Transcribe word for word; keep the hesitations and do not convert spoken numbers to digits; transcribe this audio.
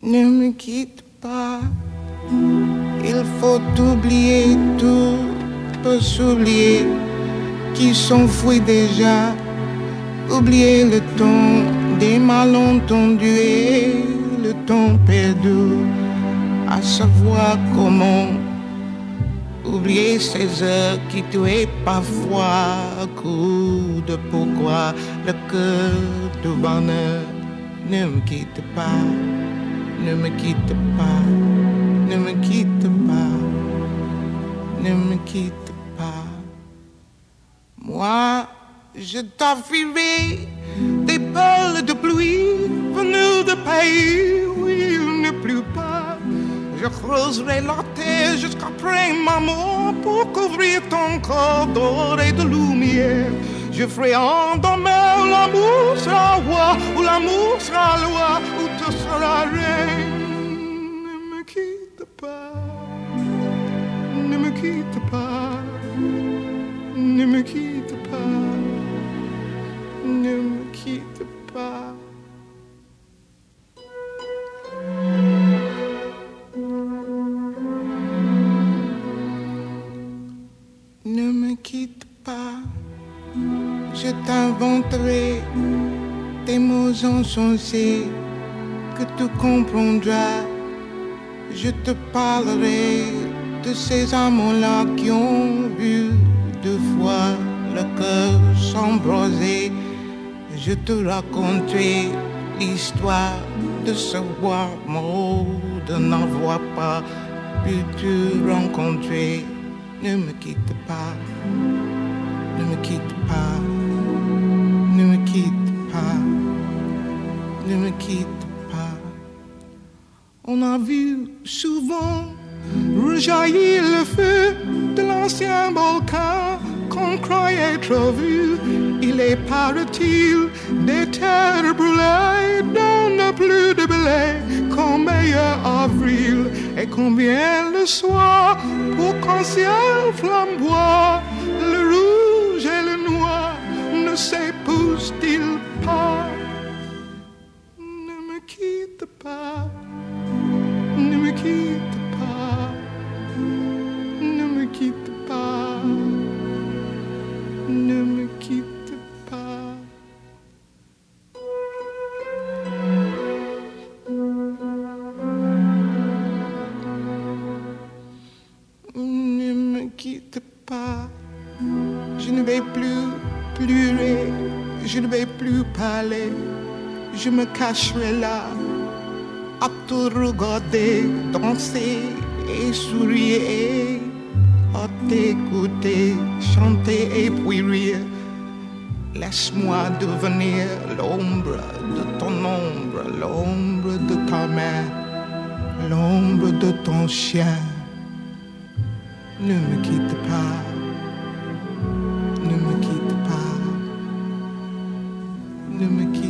Ne me quitte pas, il faut oublier tout, peut s'oublier, qui s'enfuit déjà, oublier le temps des malentendus et le temps perdu, à savoir comment oublier ces heures qui tuaient parfois, coup de pourquoi le cœur du bonheur. Ne me quitte pas, ne me quitte pas, ne me quitte pas, ne me quitte pas. Moi, je t'offrirai des perles de pluie venues de pays où il ne pleut pas. Je creuserai la terre jusqu'après ma mort pour couvrir ton corps d'or et de lumière. Je ferai en demeure l'amour sera roi, ou l'amour sera loi, ou tu seras reine. Ne me quitte pas, ne me quitte pas, ne me quitte pas, ne me quitte pas. Ne me quitte pas, je t'inventerai des mots insensés que tu comprendras. Je te parlerai de ces amants-là qui ont vu deux fois le cœur s'embraser. Je te raconterai l'histoire de ce roi mort, de n'avoir pas pu te rencontrer. Ne me quitte pas, ne me quitte pas, ne me quitte pas, ne me quitte pas. On a vu souvent rejaillir le feu de l'ancien volcan qu'on croyait trop vu. Il est, paraît-il, des terres brûlées, donne plus de blé qu'en meilleur avril. Et combien le soir, pour qu'un ciel flamboie, le rouge et le noir ne s'épousent-ils pas? Ne me quitte pas, ne me quitte pas, ne me quitte pas, ne me quitte pas. Ne me quitte pas, je ne vais plus pleurer, je ne vais plus parler, je me cacherai là à te regarder, danser et sourire, à t'écouter, chanter et puis rire. Laisse-moi devenir l'ombre de ton ombre, l'ombre de ta main, l'ombre de ton chien. Ne me quitte pas, ne me quitte pas, ne me quitte pas.